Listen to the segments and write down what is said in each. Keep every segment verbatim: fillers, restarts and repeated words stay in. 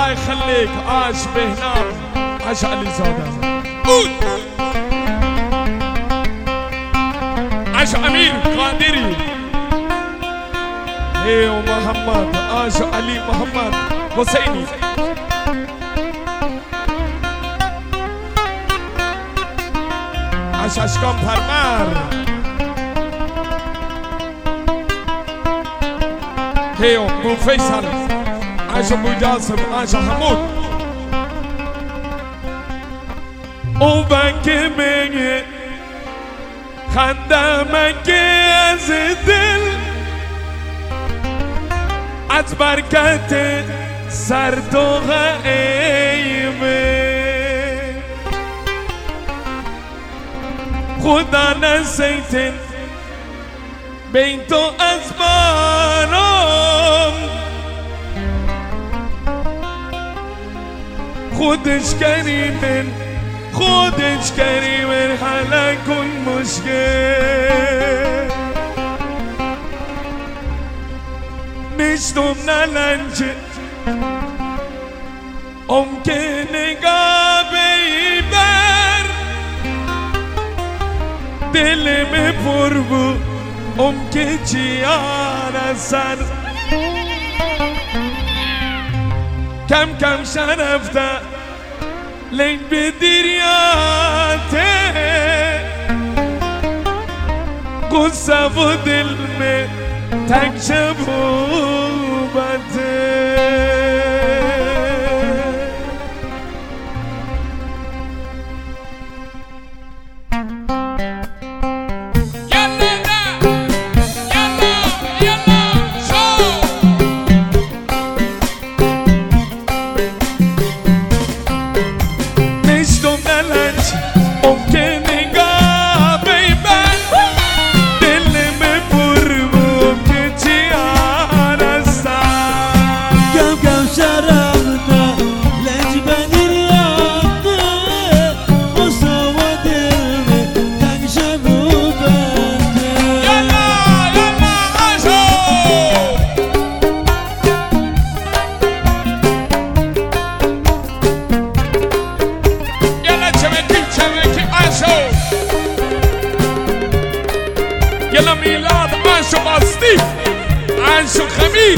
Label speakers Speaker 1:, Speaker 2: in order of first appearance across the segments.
Speaker 1: الله يخليك. عاش بهنام، عاش علي زاده، عاش امير قادري. ايه ومحمد، عاش علي محمد حسيني. عاش اشکان پرمر. هی ابو فیصل، عاش ابو جاسم، عاش حمود. او بنک میگه خندم که از دل، از برکت سردوغ ایمه. خدا نسیتن بین تو از بارم، خودش کریمن خودش کریمن حالا کن مشکل. نشتم نلنجه ام که نگاه بیبر، دلم پر بود ام که چیار سر. کم کم شرفته لنگ به دریاته، قصه و دل میں تک شب و بده. يلا ميلاد عاشو باستيف، عاشو خميس.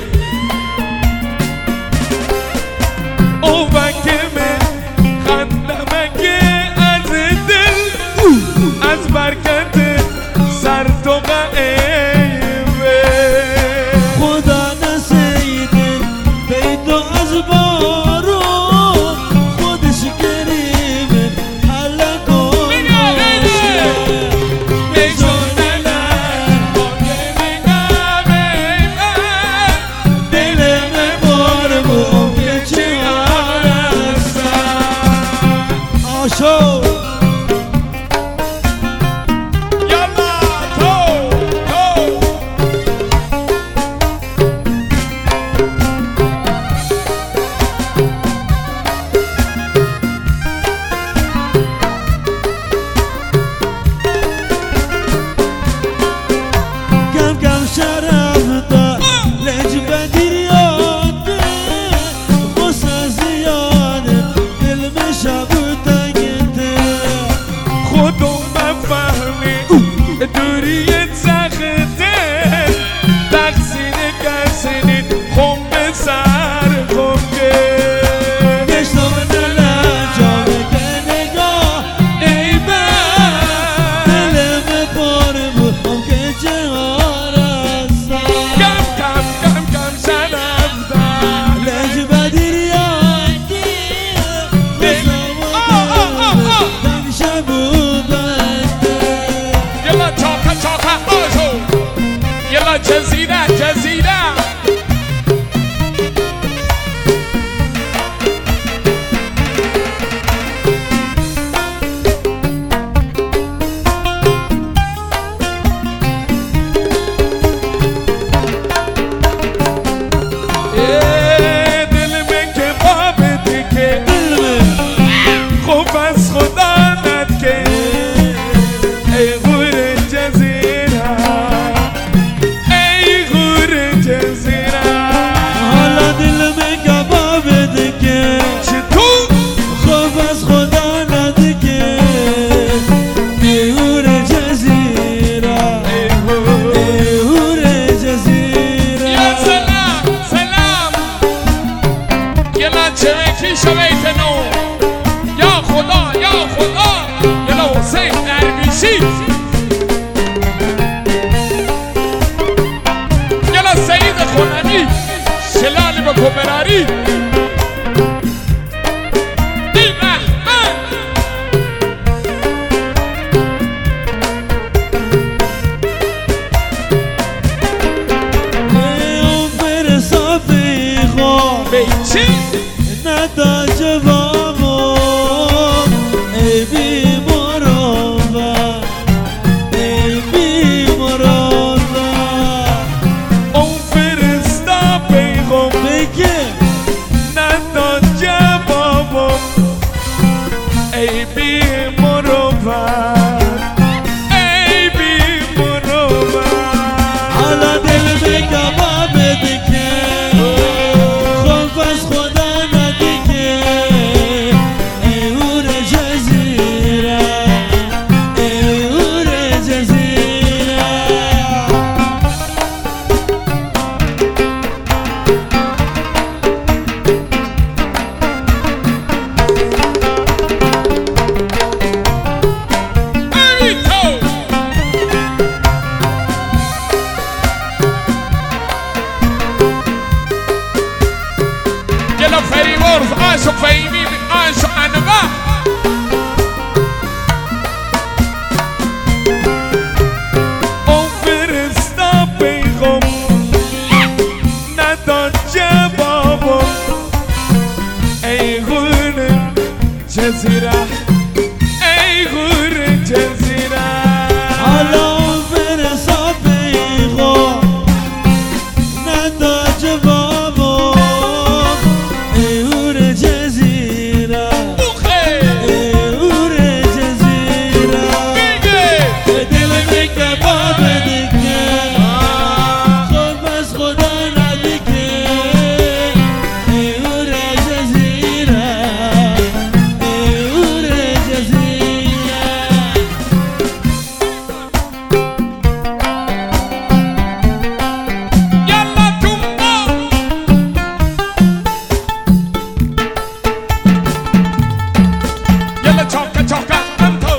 Speaker 1: او بكمه خندمك از دل، از برکت سردوغ ایمه.
Speaker 2: خدا نسیده بیدو از بارو، خودش کریمه حالا کن شو.
Speaker 1: يلا تو تو
Speaker 2: کم کم شرفته لنج به دریاته، غصه زیاده دل می شبوته.
Speaker 1: خودم بفهمی دوریت سخته، تقصیر کسی نید خم به سر خم که.
Speaker 2: گشتم نلنجام که نگاه ای بر، دلم پر بود ام که جهار هستم.
Speaker 1: کم کم کم کم شرفته
Speaker 2: لنج به دریاتی، غصه و دل شبو
Speaker 1: يلا جزيرة جزيرة بیچی
Speaker 2: ندا جوابم ای بی مروت ای بی مروت
Speaker 1: اون فرستا پیغام
Speaker 2: بگه
Speaker 1: نداد جوابم ای بی مروت ای بی مروت
Speaker 2: حالا دل به کباب بده خوف از خدا ندیگه ای هور جزیره ای هور جزیره
Speaker 1: يلا فري وورز عاشوا فايمين عاشوا انواع اون فرستا پیغام نداد جوابم ای غور جزیره ای غور جزیره
Speaker 2: حالا فرسا پیغام ندا جوابم ای هور جزیره ای هور جزیره دل به کباب دیگه خوف از خدا ندیگه ای هور جزیره ای هور جزیره
Speaker 1: يلا تنبا يلا تشوكا تشوكا انتو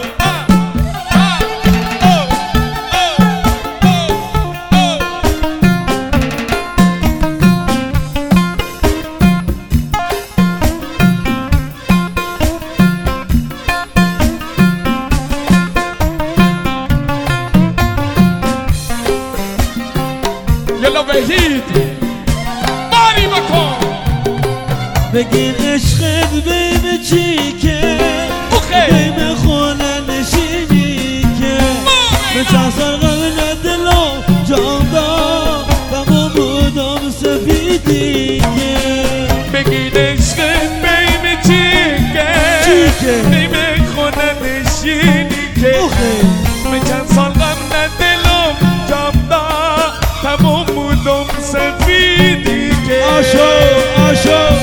Speaker 1: يلا وحيد باري بكون
Speaker 2: بگیر عشقت بیم چی که
Speaker 1: اوکی.
Speaker 2: بیم خونه نشینی که به چند سال قبل دلم جام داد و ما بودم سفیدی که
Speaker 1: بگید عشقت بیم چیکه
Speaker 2: چیکه؟
Speaker 1: بیم خونه نشینی که
Speaker 2: اوکی.
Speaker 1: من چند سال قبل دلم جام داد تمام بودم سفیدی که
Speaker 2: آشو آشو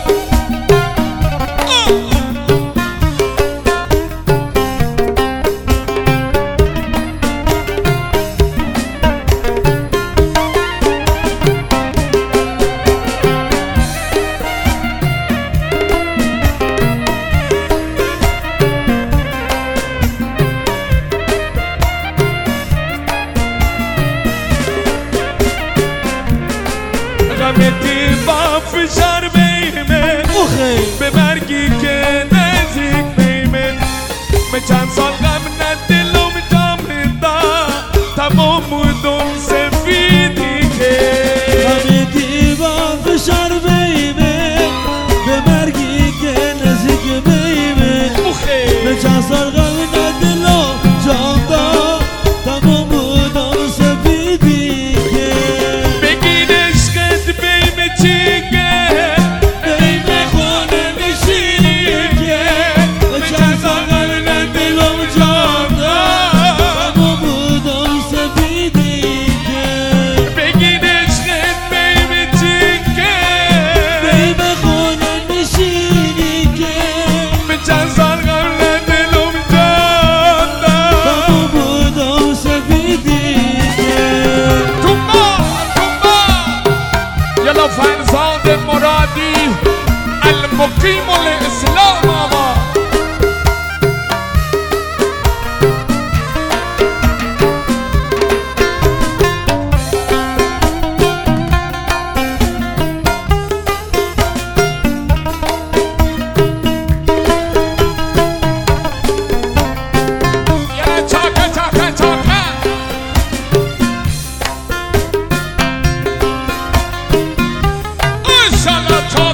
Speaker 1: غمتی با فشار بیمه
Speaker 2: اوکی.
Speaker 1: به مرگی که نزدیک بیمه من چند سال غم ندلم جام داد تمام بودم سفیدی که
Speaker 2: همیتی با فشار بیمه به مرگی که نزدیک بیمه به چند سال قبل دلم جام داد تمام بودم سفیدی که
Speaker 1: بگید عشقت بیم چیکه
Speaker 2: بیم خونه نشینی که به چند سال قبل دلم جام داد تمام بودم سفیدی که
Speaker 1: بگید عشقت بیم چیکه
Speaker 2: بیم خونه نشینی که
Speaker 1: به چند سال قبل دلم جان داد
Speaker 2: تمام بودم سفیدی که
Speaker 1: تومبا تومبا يلا فرزاد مرادي المقيم الاسلام آقا يلا چاکا چاکا چاکا ان شاء الله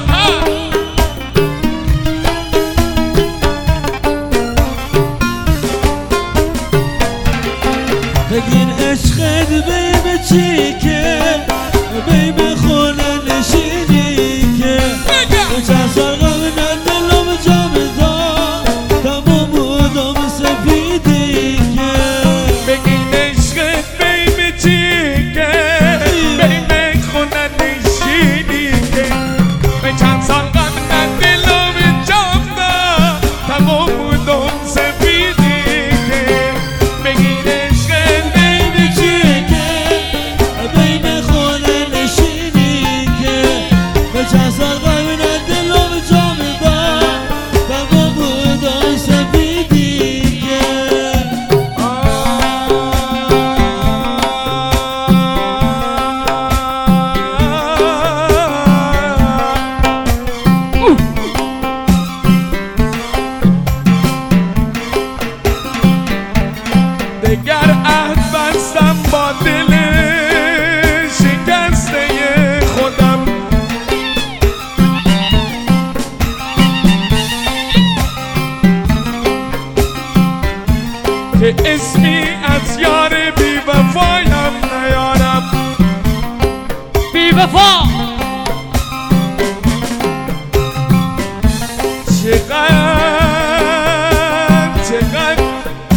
Speaker 2: بگین عشقت بیم چی که بیم خونه نشینی که چند سال غم ندلم جام دار تمام بودم سفیدی که
Speaker 1: بگین عشقت بیم چی که بیم خونه نشینی که چند سال غم ندلم جام دار تمام بودم سفیدی که بگین عشقت بیم چی که
Speaker 2: بیم خونه نشینی که چند سال غم ندلم جام دار تمام بودم سفیدی که
Speaker 1: دگر عهد بستم با دل شکسته خودم که اسمی از یار بی وفایم نیارم
Speaker 2: بی وفا
Speaker 1: چقدر چقدر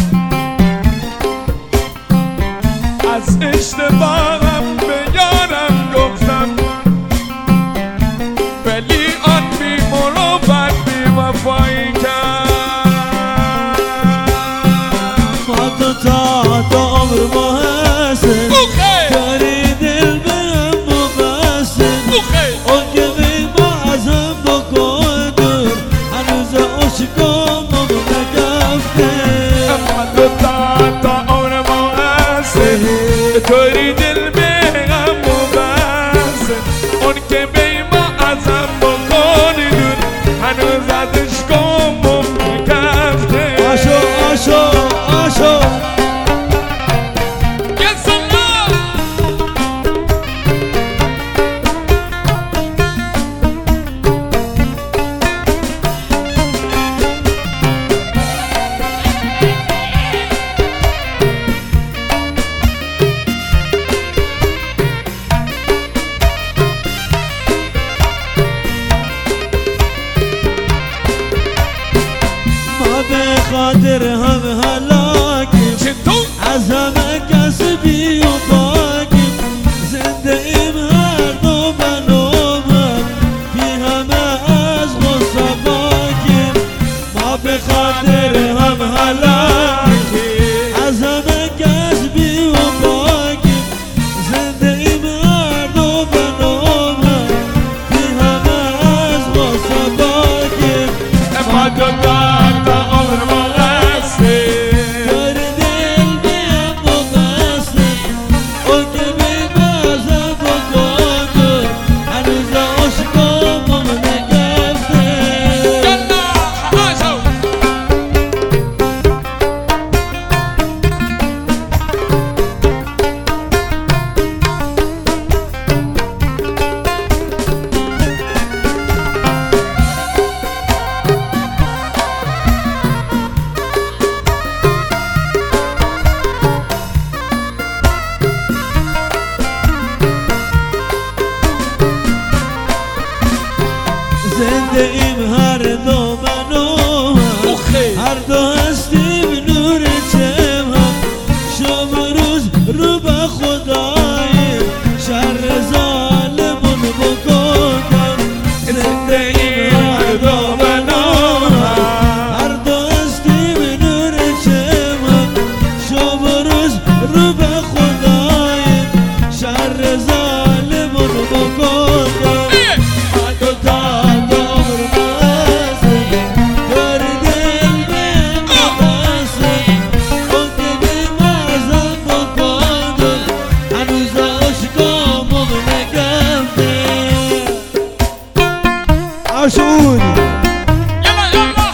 Speaker 1: از اشتباهم به یارم گفتم ولی آن بی مروت بی وفایی کرد
Speaker 2: ما تو تا تا عمر ما هستیم داری دل برم مبستیم اون که بی ما از هم بکن دور هنوز عشقام ما نگفته
Speaker 1: اما تو تا تا عمر ما هستیم طوری دل بهم مبسته اون که بی ما از هم بکنی دور هنوز از عشقام نگفته
Speaker 2: آشو آشو آشو
Speaker 1: Yes, Allah!
Speaker 2: ما به خاطر هم هلاکیم
Speaker 1: چطور؟
Speaker 2: از همه کس بی و پاکیم زنده ایم هر دو من و من بی همه از غصه پاکیم ما به خاطر هم هلاکیم از همه کس بی و پاکیم زنده ایم هر دو من و من بی همه از غصه پاکیم
Speaker 1: اما تو تا تا عمر ما هستی
Speaker 2: دار دل بیم مبستیم اون که بی بازم بکن هنوز عشقام ما نگفته
Speaker 1: یالا آشو
Speaker 2: زنده ایم هر دو من و هم هر دو هستیم نور چم هم شب و روز رو به خداییم شر ظالمون بکن زنده ایم هر دو من و هم هر دو هستیم نور چم هم شب و روز رو به خداییم شر ظالمون بکن تو تا تا عمر ما هستیم دار دل بیم مبستیم اون که بی مازم بکن هنوز عشقام ما نگفته عاشقونی
Speaker 1: یالا یالا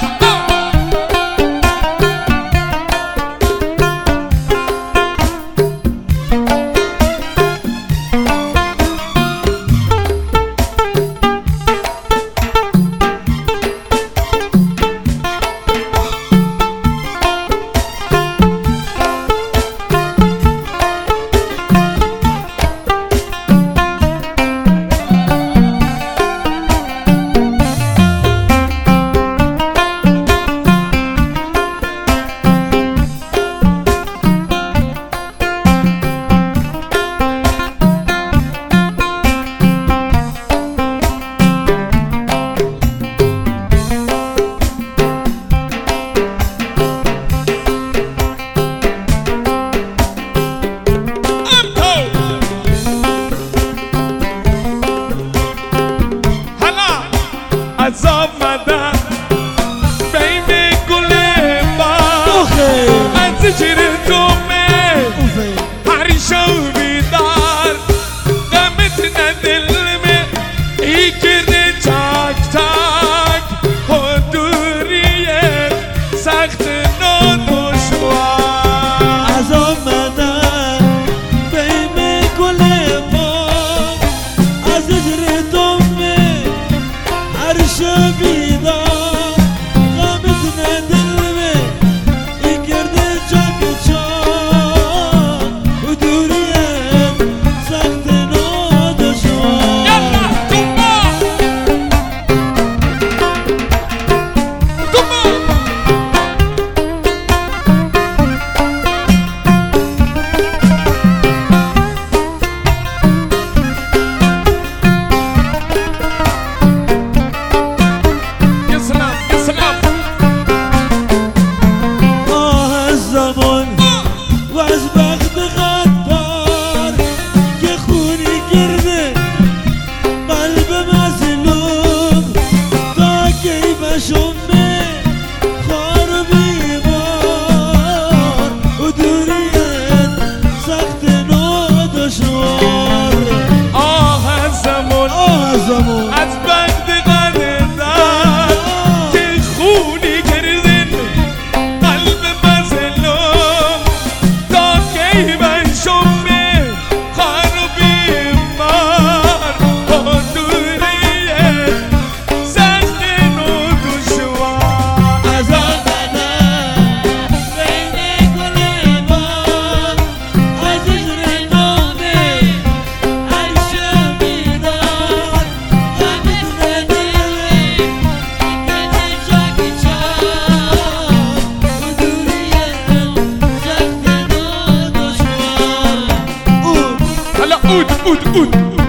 Speaker 1: اود اود اود